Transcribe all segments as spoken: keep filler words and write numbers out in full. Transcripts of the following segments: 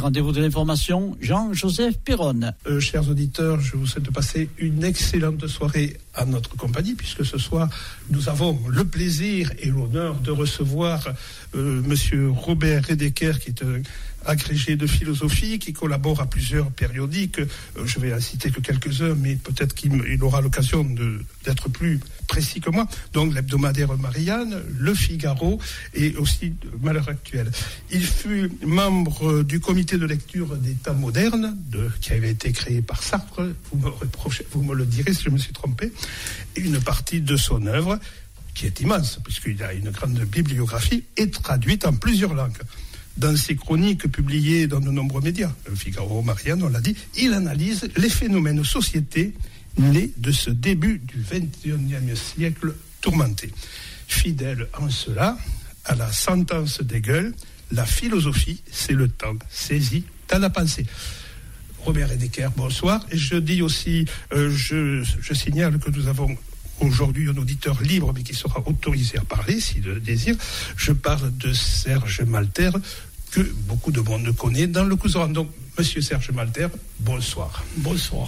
rendez-vous de l'information, Jean-Joseph Perronne. Euh, chers auditeurs, je vous souhaite de passer une excellente soirée à notre compagnie, puisque ce soir, nous avons le plaisir et l'honneur de recevoir euh, Monsieur Robert Redeker, qui est un agrégé de philosophie, qui collabore à plusieurs périodiques. Euh, je vais en citer que quelques-uns, mais peut-être qu'il il aura l'occasion de, d'être plus précis que moi. Donc, l'hebdomadaire Marianne, Le Figaro et aussi Malheur Actuel. Il fut membre du comité de lecture des temps modernes, de, qui avait été créé par Sartre. Vous me reprochez, vous me le direz si je me suis trompé. Et une partie de son œuvre, qui est immense, puisqu'il a une grande bibliographie, est traduite en plusieurs langues. Dans ses chroniques publiées dans de nombreux médias, Le Figaro, Marianne, on l'a dit, il analyse les phénomènes de société nés de ce début du vingt et unième siècle tourmenté. Fidèle en cela à la sentence d'Hegel, la philosophie, c'est le temps saisi dans la pensée. Robert Redeker, bonsoir. Et je dis aussi, euh, je, je signale que nous avons aujourd'hui un auditeur libre, mais qui sera autorisé à parler, s'il le désire. Je parle de Serge Malter, que beaucoup de monde connaît dans le Couserans. Donc, Monsieur Serge Malter, bonsoir. Bonsoir.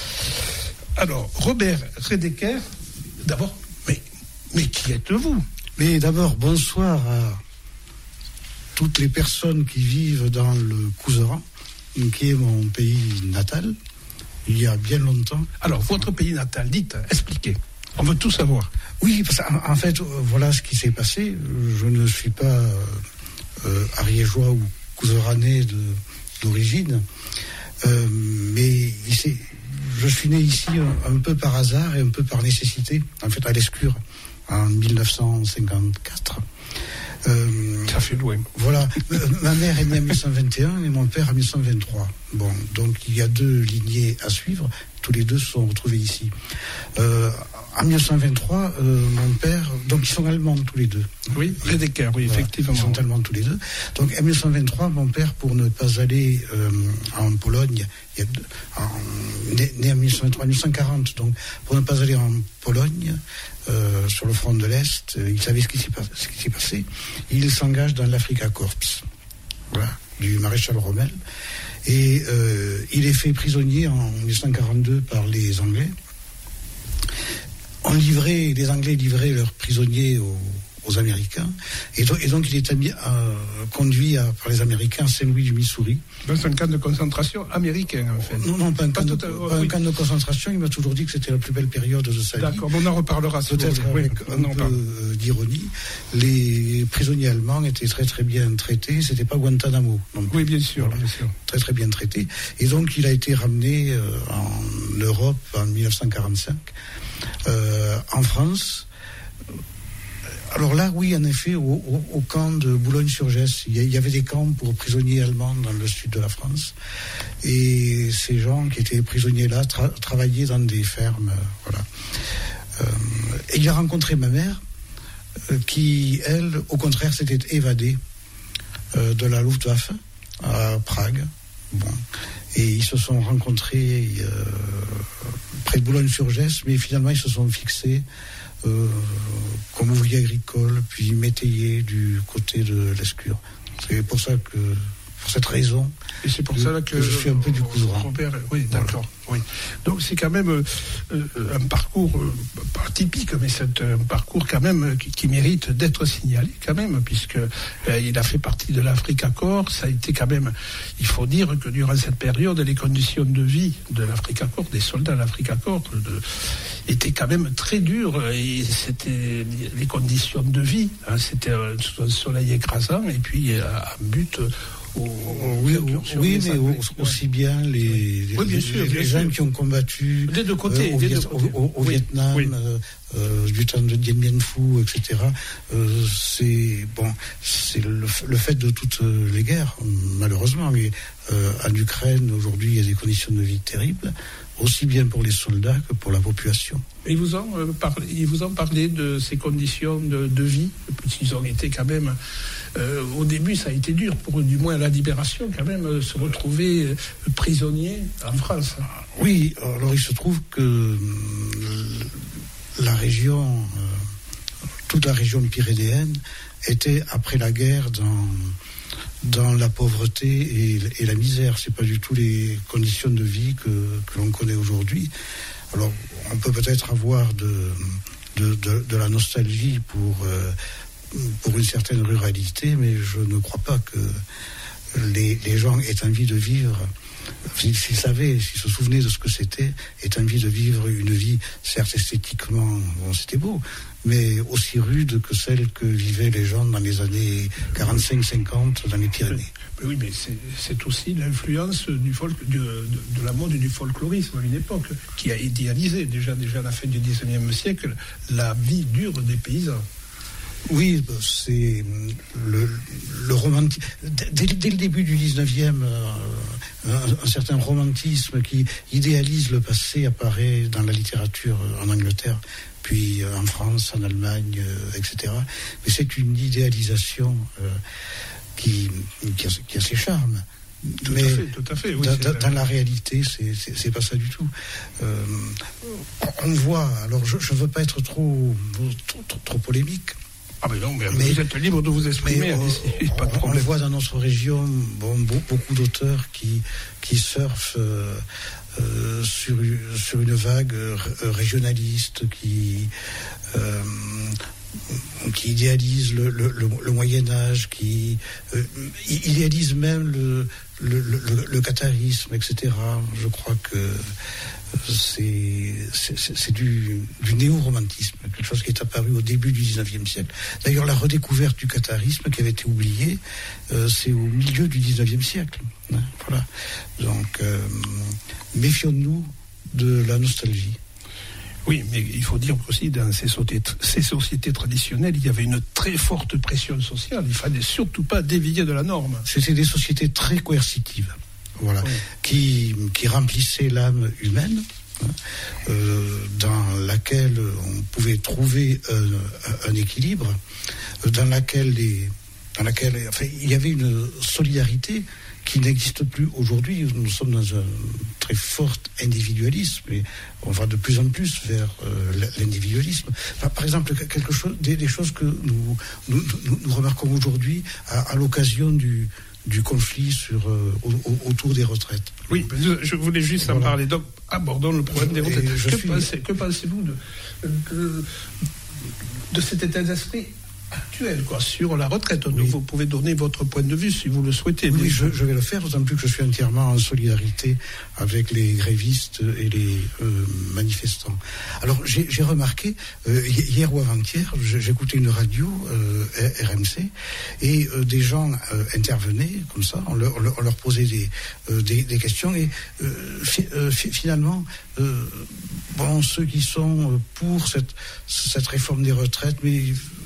Alors, Robert Redeker, d'abord, mais, mais qui êtes-vous ? Mais d'abord, bonsoir à toutes les personnes qui vivent dans le Couserans, qui est mon pays natal, il y a bien longtemps. Alors, votre pays natal, dites, expliquez. On veut tout savoir. Oui, parce qu'en en fait, voilà ce qui s'est passé. Je ne suis pas euh, ariégeois ou couseranais de, d'origine, euh, mais il je suis né ici un, un peu par hasard et un peu par nécessité, en fait à l'Escure, en dix-neuf cent cinquante-quatre. Euh, Ça fait loin. Voilà. Ma mère est née en dix-neuf cent vingt et un et mon père en dix-neuf cent vingt-trois. Bon, donc il y a deux lignées à suivre. Tous les deux se sont retrouvés ici. Euh, en dix-neuf cent vingt-trois, euh, mon père... Donc, ils sont allemands tous les deux. Oui, Redeker, oui, voilà, effectivement. Ils sont allemands tous les deux. Donc, en dix-neuf cent vingt-trois, mon père, pour ne pas aller euh, en Pologne, il y a, en, né, né en dix-neuf cent vingt-trois, dix-neuf cent quarante, donc, pour ne pas aller en Pologne, euh, sur le front de l'Est, euh, il savait ce qui s'est, ce qui s'est passé. Il s'engage dans l'Afrika Korps, voilà, du maréchal Rommel. Et euh, il est fait prisonnier en dix-neuf cent quarante-deux par les Anglais. On livrait, les Anglais livraient leurs prisonniers aux, aux Américains. Et donc, et donc il est ami, euh, conduit à, par les Américains à Saint-Louis du Missouri. Dans un camp de concentration américain, en fait. Non, non, pas un, pas camp, de, à, pas oui. un camp de concentration. Il m'a toujours dit que c'était la plus belle période de sa vie. D'accord, on en reparlera. Peut-être avec oui, un peu euh, d'ironie. Les prisonniers allemands étaient très très bien traités. C'était pas Guantanamo. Donc, oui, bien sûr, voilà, bien sûr. Très très bien traités. Et donc il a été ramené euh, en Europe en dix-neuf cent quarante-cinq, euh, en France. Alors là, oui, en effet, au, au, au camp de Boulogne-sur-Gesse, il y, il y avait des camps pour prisonniers allemands dans le sud de la France. Et ces gens qui étaient prisonniers là tra- travaillaient dans des fermes. Euh, voilà. Euh, et il a rencontré ma mère, euh, qui, elle, au contraire, s'était évadée euh, de la Luftwaffe à Prague. Bon. Et ils se sont rencontrés euh, près de Boulogne-sur-Gesse, mais finalement, ils se sont fixés Euh, comme ouvrier agricole, puis métayer du côté de l'Escure. C'est pour ça que, pour cette raison, et c'est pour que, ça que, que je suis un peu du Couserans. Robert, oui, d'accord. Voilà. Oui. Donc c'est quand même euh, un parcours euh, pas typique, mais c'est un parcours quand même qui, qui mérite d'être signalé quand même, puisque euh, il a fait partie de l'Afrika Korps. Ça a été quand même, il faut dire que durant cette période, les conditions de vie de l'Afrika Korps, des soldats de l'Afrika Korps, de, étaient quand même très dures, et c'était les conditions de vie, hein, c'était un, un soleil écrasant, et puis un but au, au, oui, au, oui mais au, aussi bien les, les, oui, bien sûr, les, bien les sûr. gens qui ont combattu des deux côtés, euh, au, des Viet, deux côtés. au, au, au oui, Vietnam, oui. Euh, euh, du temps de Dien Bien Phu, et cetera. Euh, c'est bon, c'est le, le fait de toutes les guerres, malheureusement. Mais euh, en Ukraine aujourd'hui, il y a des conditions de vie terribles, aussi bien pour les soldats que pour la population. Et ils vous ont euh, parlé, ils vous ont parlé de ces conditions de, de vie, puisqu'ils ont été quand même. Euh, au début, ça a été dur pour eux, du moins à la libération, quand même, euh, se retrouver euh, prisonniers en France. Oui, alors il se trouve que euh, la région, euh, toute la région pyrénéenne, était après la guerre dans dans la pauvreté et, et la misère. C'est pas du tout les conditions de vie que, que l'on connaît aujourd'hui. Alors, on peut peut-être avoir de, de, de, de la nostalgie pour, euh, pour une certaine ruralité, mais je ne crois pas que les, les gens aient envie de vivre, s'ils, s'ils savaient, s'ils se souvenaient de ce que c'était, aient envie de vivre une vie, certes esthétiquement, bon, c'était beau, mais aussi rude que celle que vivaient les gens dans les années quarante-cinq cinquante dans les Pyrénées. Oui, mais c'est, c'est aussi l'influence du folk, de, de, de la mode et du folklorisme à une époque qui a idéalisé déjà, déjà à la fin du dix-neuvième siècle la vie dure des paysans. Oui, c'est le, le romantisme. Dès, dès le début du dix-neuvième, euh, un, un certain romantisme qui idéalise le passé apparaît dans la littérature en Angleterre, puis en France, en Allemagne, euh, et cetera. Mais c'est une idéalisation euh, qui, qui, a, qui a ses charmes. Tout Mais à fait, tout à fait. Oui, dans, dans la réalité, c'est, c'est, c'est pas ça du tout. Euh, on voit. Alors, je ne veux pas être trop, trop, trop, trop polémique. Ah mais non, mais, mais vous êtes libre de vous exprimer. On, pas de problème. On voit dans notre région bon, beaucoup d'auteurs qui, qui surfent euh, euh, sur, sur une vague euh, régionaliste, qui, euh, qui idéalise le, le, le, le Moyen-Âge, qui euh, idéalise même le, le, le, le catharisme, et cetera. Je crois que c'est, c'est, c'est du, du néo-romantisme, quelque chose qui est apparu au début du dix-neuvième siècle. D'ailleurs, la redécouverte du catharisme, qui avait été oubliée, euh, c'est au milieu du dix-neuvième siècle. Hein, voilà. Donc, euh, méfions-nous de la nostalgie. Oui, mais il faut dire aussi, dans ces sociétés, ces sociétés traditionnelles, il y avait une très forte pression sociale. Il ne fallait surtout pas dévier de la norme. C'était des sociétés très coercitives. Voilà, oui. qui, qui remplissait l'âme humaine, hein, euh, dans laquelle on pouvait trouver un, un équilibre, dans laquelle, les, dans laquelle enfin, il y avait une solidarité qui n'existe plus aujourd'hui. Nous sommes dans un très fort individualisme et on va de plus en plus vers euh, l'individualisme. Par, par exemple, quelque chose, des, des choses que nous, nous, nous, nous remarquons aujourd'hui à, à l'occasion du du conflit sur, euh, au, autour des retraites. Oui, je voulais juste voilà. en parler. Donc, abordons le problème des retraites. Que, suis... pensez, que pensez-vous de, de, de cet état d'esprit actuel, quoi, sur la retraite? Oui. Vous pouvez donner votre point de vue si vous le souhaitez. Oui, je, je vais le faire, d'autant plus que je suis entièrement en solidarité avec les grévistes et les euh, manifestants. Alors, j'ai, j'ai remarqué, euh, hier ou avant-hier, j'écoutais une radio, euh, R M C, et euh, des gens euh, intervenaient, comme ça, on leur, on leur posait des, euh, des, des questions, et euh, fi, euh, fi, finalement, euh, bon, ceux qui sont pour cette, cette réforme des retraites, mais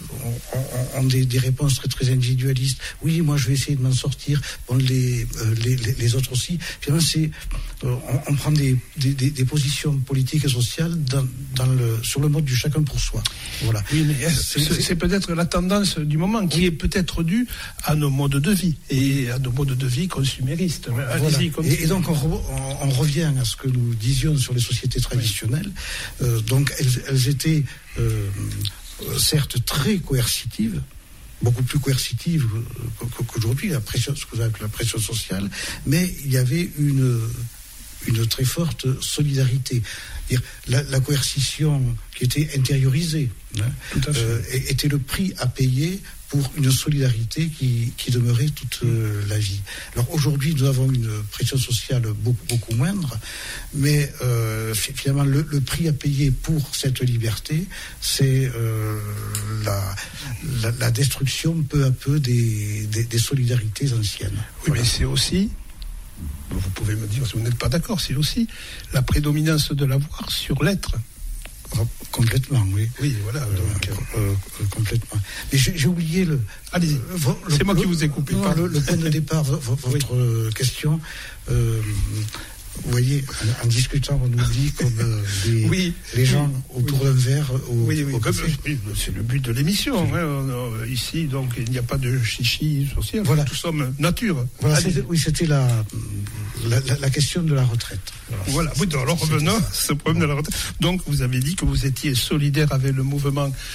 ont des, des réponses très très individualistes. Oui, moi je vais essayer de m'en sortir. Bon, les, euh, les, les autres aussi. Finalement, c'est, euh, on, on prend des, des, des positions politiques et sociales dans, dans le, sur le mode du chacun pour soi. Voilà. Oui, mais c'est, c'est, c'est peut-être la tendance du moment qui oui. est peut-être due à nos modes de vie et à nos modes de vie consuméristes. Voilà. Et, et donc on, re, on, on revient à ce que nous disions sur les sociétés traditionnelles. Oui. Euh, donc elles, elles étaient euh, certes très coercitive, beaucoup plus coercitive qu'aujourd'hui, la pression, ce que vous appelez la pression sociale, mais il y avait une, une très forte solidarité. La, la coercition qui était intériorisée hein, euh, était le prix à payer pour une solidarité qui, qui demeurait toute euh, la vie. Alors aujourd'hui, nous avons une pression sociale beaucoup, beaucoup moindre, mais euh, finalement, le, le prix à payer pour cette liberté, c'est euh, la, la, la destruction peu à peu des, des, des solidarités anciennes. Oui, voilà. Mais c'est aussi, vous pouvez me dire si vous n'êtes pas d'accord, c'est aussi la prédominance de l'avoir sur l'être. Complètement, oui. Oui, voilà. Donc, euh, euh, euh, complètement. Mais j'ai, j'ai oublié le. Allez-y. Euh, le, c'est moi le, qui vous ai coupé. Non, le, le point de départ, votre oui. question. Euh, vous voyez, en, en discutant, on oublie comme euh, les, oui. les gens oui. autour d'un verre. Au, oui, oui, au comme, oui, c'est le but de l'émission. Hein, on, ici, donc, il n'y a pas de chichi social. Voilà. Nous sommes nature. Voilà, c'était, oui, c'était la, la, la, la question de la retraite. Voilà. Oui, alors revenons à ce problème de la retraite. Donc, vous avez dit que vous étiez solidaire avec le mouvement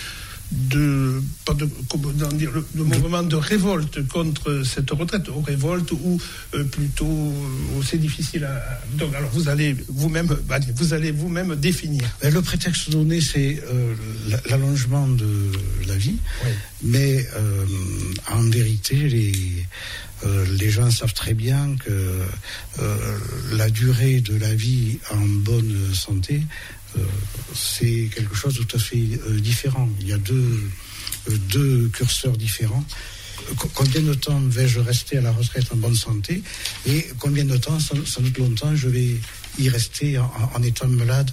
de, pas de, comment dire, le, le mouvement de révolte contre cette retraite, ou révolte, ou euh, plutôt, euh, c'est difficile à. Donc, alors vous allez vous-même, allez, vous allez vous-même définir. Le prétexte donné, c'est euh, l'allongement de la vie, oui. mais euh, en vérité, les Euh, les gens savent très bien que euh, la durée de la vie en bonne santé, euh, c'est quelque chose de tout à fait euh, différent. Il y a deux, euh, deux curseurs différents. C- combien de temps vais-je rester à la retraite en bonne santé, et combien de temps, sans, sans doute longtemps, je vais y rester en, en étant malade,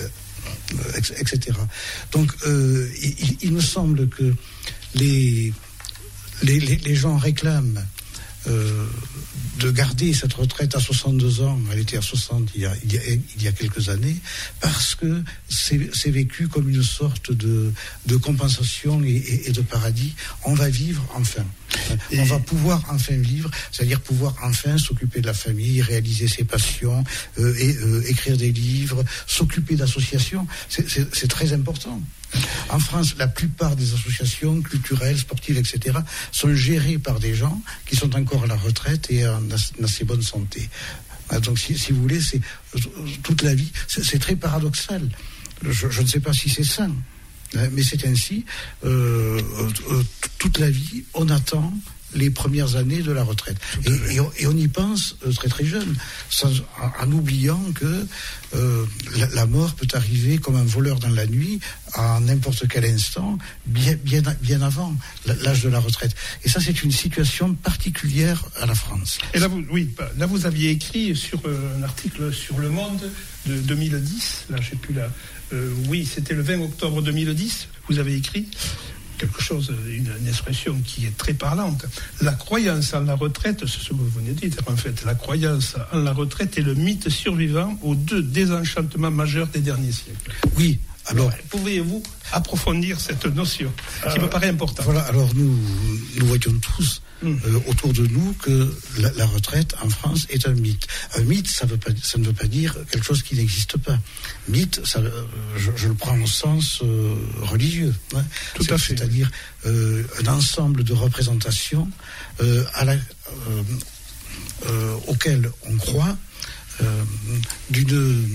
euh, et cetera. Donc, euh, il, il me semble que les, les, les, les gens réclament Euh, de garder cette retraite à soixante-deux ans, elle était à soixante il y a, il y a, il y a quelques années, parce que c'est, c'est vécu comme une sorte de, de compensation et, et, et de paradis. On va vivre enfin. Et on va pouvoir enfin vivre, c'est-à-dire pouvoir enfin s'occuper de la famille, réaliser ses passions, euh, et, euh, écrire des livres, s'occuper d'associations. C'est, c'est, c'est très important. En France, la plupart des associations culturelles, sportives, et cetera sont gérées par des gens qui sont encore à la retraite et en assez bonne santé. Donc, si, si vous voulez, c'est toute la vie. C'est, c'est très paradoxal. Je, je ne sais pas si c'est sain, mais c'est ainsi. Euh, euh, toute la vie, on attend les premières années de la retraite. Et, et, on, et on y pense euh, très très jeune, sans, en, en oubliant que euh, la, la mort peut arriver comme un voleur dans la nuit, à n'importe quel instant, bien, bien, bien avant l'âge de la retraite. Et ça, c'est une situation particulière à la France. Et là, vous, oui, là, vous aviez écrit sur euh, un article sur Le Monde de deux mille dix, là, je sais plus là, euh, oui, c'était le vingt octobre deux mille dix, vous avez écrit quelque chose, une, une expression qui est très parlante. La croyance en la retraite, c'est ce que vous venez de dire, en fait, la croyance en la retraite est le mythe survivant aux deux désenchantements majeurs des derniers siècles. Oui. Alors, alors pouvez-vous approfondir cette notion qui euh, me paraît importante? Voilà, alors nous, nous voyons tous mmh. euh, autour de nous que la, la retraite en France est un mythe. Un mythe, ça, veut pas, ça ne veut pas dire quelque chose qui n'existe pas. Mythe, ça, euh, je, je le prends au sens euh, religieux. Hein. Tout C'est, à fait. C'est-à-dire euh, un ensemble de représentations euh, à la, euh, euh, auxquelles on croit, euh, d'une,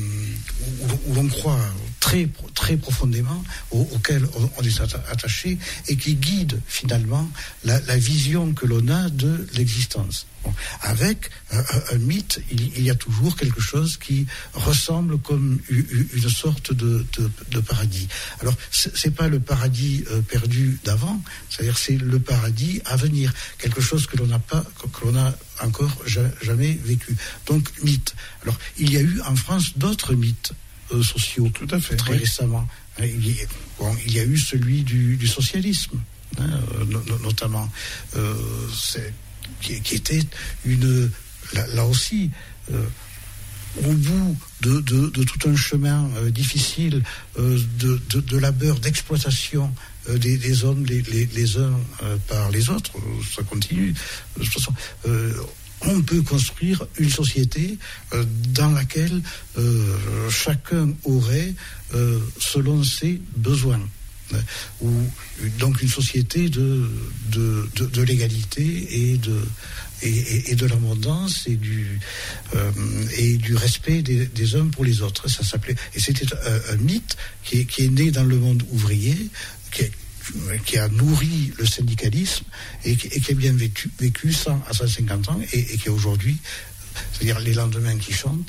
où, où l'on croit très, très profondément, au, auquel on, on est attaché, et qui guide finalement la, la vision que l'on a de l'existence. Bon. Avec un, un mythe, il, il y a toujours quelque chose qui ressemble comme une, une sorte de, de, de paradis. Alors, c'est, c'est pas le paradis euh, perdu d'avant, c'est-à-dire c'est le paradis à venir, quelque chose que l'on n'a pas, que, que l'on a encore jamais vécu. Donc, mythe. Alors, il y a eu en France d'autres mythes euh, sociaux. Tout à fait. Très oui. récemment. Il y, a, bon, il y a eu celui du, du socialisme, hein, no, notamment. Euh, c'est Qui, qui était une, là, là aussi, euh, au bout de, de, de tout un chemin euh, difficile euh, de, de, de labeur, d'exploitation euh, des, des hommes les, les, les uns euh, par les autres, ça continue. De toute façon, euh, on peut construire une société euh, dans laquelle euh, chacun aurait, euh, selon ses besoins, ou donc une société de, de, de, de l'égalité et de, et, et de l'abondance et du, euh, et du respect des, des uns pour les autres. Ça s'appelait, et c'était un, un mythe qui est, qui est né dans le monde ouvrier, qui, est, qui a nourri le syndicalisme et qui, et qui a bien vécu, vécu cent à cent cinquante ans et, et qui a aujourd'hui, c'est-à-dire les lendemains qui chantent,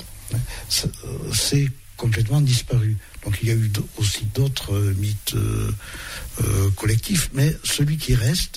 c'est complètement disparu. Donc il y a eu aussi d'autres euh, mythes euh, euh, collectifs, mais celui qui reste,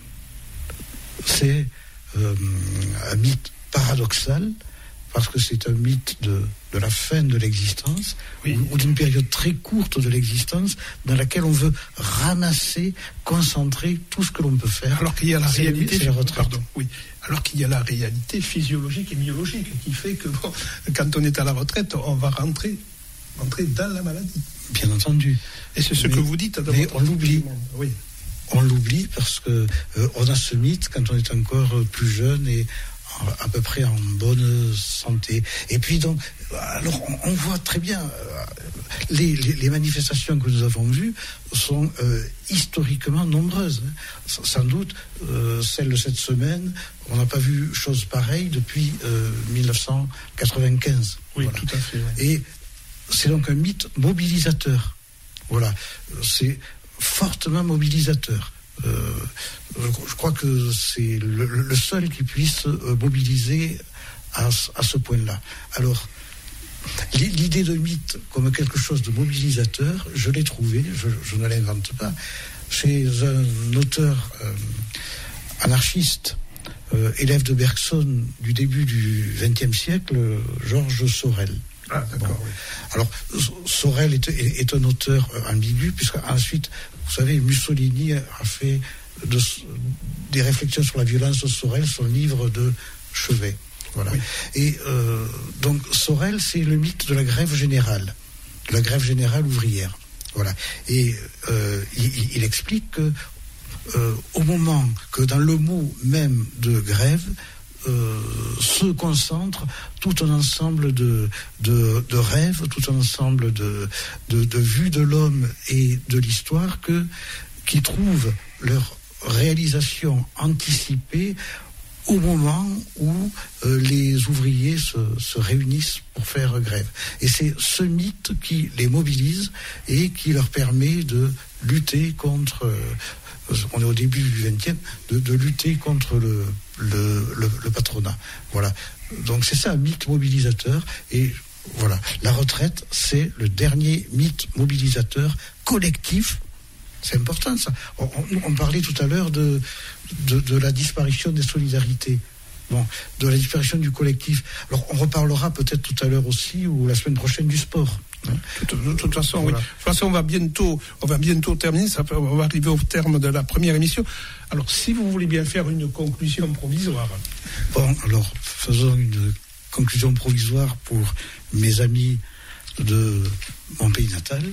c'est euh, un mythe paradoxal, parce que c'est un mythe de, de la fin de l'existence, oui. ou, ou d'une période très courte de l'existence, dans laquelle on veut ramasser, concentrer tout ce que l'on peut faire. Alors qu'il y a la c'est réalité, c'est la retraite. Pardon, oui. Alors qu'il y a la réalité physiologique et biologique qui fait que bon, quand on est à la retraite, on va rentrer, rentrer dans la maladie. Bien entendu. Et c'est ce mais, que vous dites. Mais on l'oublie. Oui. On l'oublie parce que euh, on a ce mythe quand on est encore plus jeune et à peu près en bonne santé. Et puis donc, alors on, on voit très bien euh, les, les, les manifestations que nous avons vues sont euh, historiquement nombreuses. Hein. Sans doute, euh, celle de cette semaine, on n'a pas vu chose pareille depuis euh, mille neuf cent quatre-vingt-quinze. Oui, voilà. Tout à fait. Ouais. Et c'est donc un mythe mobilisateur. Voilà, c'est fortement mobilisateur. Euh, je crois que c'est le, le seul qui puisse mobiliser à, à ce point-là. Alors, l'idée de mythe comme quelque chose de mobilisateur, je l'ai trouvée, je, je ne l'invente pas, chez un auteur euh, anarchiste, euh, élève de Bergson du début du vingtième siècle, Georges Sorel. Ah, d'accord. Bon. Oui. Alors, Sorel est, est, est un auteur ambigu, puisque ensuite, vous savez, Mussolini a fait de, des réflexions sur la violence de Sorel, son livre de chevet. Voilà. Oui. Et euh, donc, Sorel, c'est le mythe de la grève générale, de la grève générale ouvrière. Voilà. Et euh, il, il explique que, euh, au moment que dans le mot même de grève, Euh, se concentre tout un ensemble de, de, de rêves, tout un ensemble de, de, de vues de l'homme et de l'histoire que, qui trouvent leur réalisation anticipée au moment où euh, les ouvriers se, se réunissent pour faire grève. Et c'est ce mythe qui les mobilise et qui leur permet de lutter contre... Euh, on est au début du vingtième, de, de lutter contre le, le, le, le patronat. Voilà. Donc c'est ça, un mythe mobilisateur. Et voilà, la retraite, c'est le dernier mythe mobilisateur collectif. C'est important ça. On, on, on parlait tout à l'heure de, de, de la disparition des solidarités. Bon, de la disparition du collectif. Alors on reparlera peut-être tout à l'heure aussi ou la semaine prochaine du sport. De toute, de toute façon, voilà. Oui. De toute façon, on va bientôt, on va bientôt terminer. Ça, on va arriver au terme de la première émission. Alors, si vous voulez bien faire une conclusion provisoire. Bon, alors faisons une conclusion provisoire pour mes amis de mon pays natal.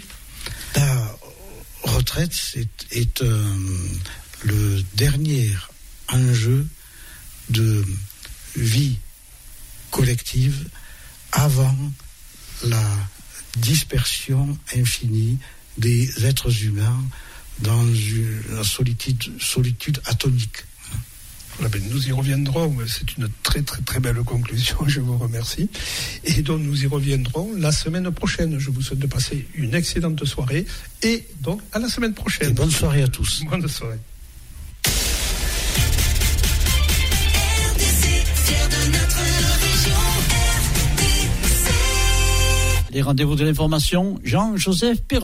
La retraite est, est euh, le dernier enjeu de vie collective avant la dispersion infinie des êtres humains dans une solitude, solitude atomique. Voilà, ben nous y reviendrons, c'est une très très très belle conclusion, je vous remercie. Et donc nous y reviendrons la semaine prochaine. Je vous souhaite de passer une excellente soirée et donc à la semaine prochaine. Et bonne soirée à tous. Bonne soirée. Les rendez-vous de l'information, Jean-Joseph Perron.